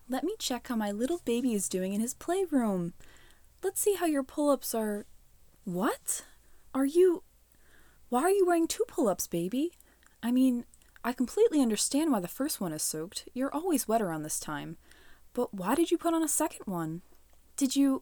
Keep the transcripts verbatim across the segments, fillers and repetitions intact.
Let me check how my little baby is doing in his playroom. Let's see how your pull-ups are... What? Are you... Why are you wearing two pull-ups, baby? I mean, I completely understand why the first one is soaked. You're always wet around this time. But why did you put on a second one? Did you...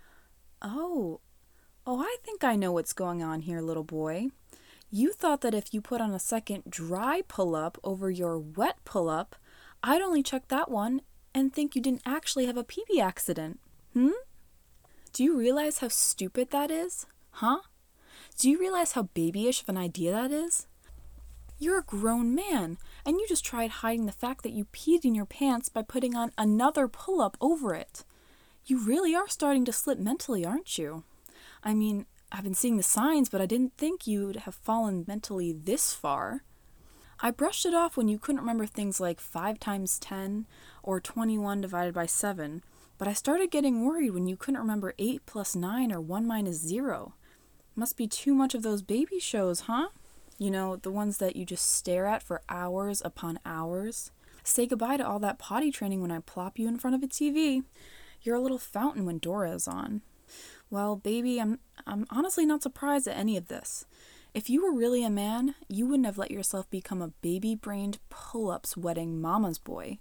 Oh... Oh, I think I know what's going on here, little boy. You thought that if you put on a second dry pull-up over your wet pull-up, I'd only check that one and think you didn't actually have a pee-pee accident. Hmm? Do you realize how stupid that is? Huh? Do you realize how babyish of an idea that is? You're a grown man, and you just tried hiding the fact that you peed in your pants by putting on another pull-up over it. You really are starting to slip mentally, aren't you? I mean, I've been seeing the signs, but I didn't think you'd have fallen mentally this far. I brushed it off when you couldn't remember things like five times ten or twenty-one divided by seven, but I started getting worried when you couldn't remember eight plus nine or one minus zero. Must be too much of those baby shows, huh? You know, the ones that you just stare at for hours upon hours. Say goodbye to all that potty training when I plop you in front of a T V. You're a little fountain when Dora is on. Well, baby, I'm I'm honestly not surprised at any of this. If you were really a man, you wouldn't have let yourself become a baby-brained pull-ups wetting mama's boy.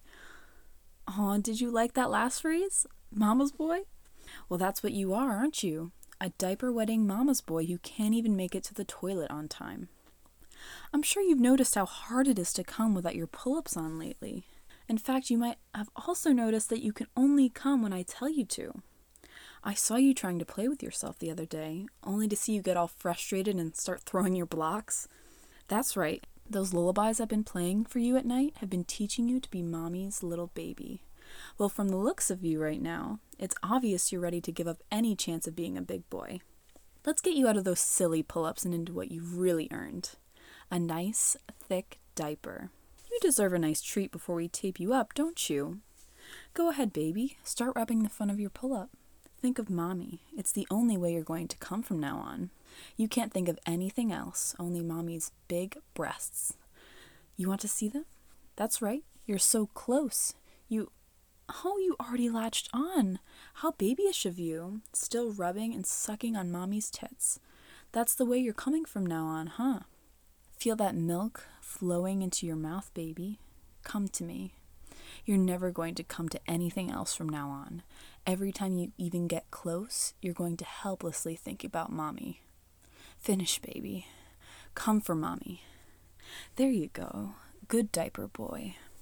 Aw, did you like that last phrase? Mama's boy? Well, that's what you are, aren't you? A diaper-wetting mama's boy who can't even make it to the toilet on time. I'm sure you've noticed how hard it is to come without your pull-ups on lately. In fact, you might have also noticed that you can only come when I tell you to. I saw you trying to play with yourself the other day, only to see you get all frustrated and start throwing your blocks. That's right, those lullabies I've been playing for you at night have been teaching you to be mommy's little baby. Well, from the looks of you right now, it's obvious you're ready to give up any chance of being a big boy. Let's get you out of those silly pull-ups and into what you've really earned. A nice, thick diaper. You deserve a nice treat before we tape you up, don't you? Go ahead, baby. Start rubbing the front of your pull-up. Think of mommy. It's the only way you're going to come from now on. You can't think of anything else, only mommy's big breasts. You want to see them? That's right. You're so close. You... Oh, you already latched on. How babyish of you. Still rubbing and sucking on mommy's tits. That's the way you're coming from now on, huh? Feel that milk flowing into your mouth, baby. Come to me. You're never going to come to anything else from now on. Every time you even get close, you're going to helplessly think about mommy. Finish, baby. Come for mommy. There you go. Good diaper boy.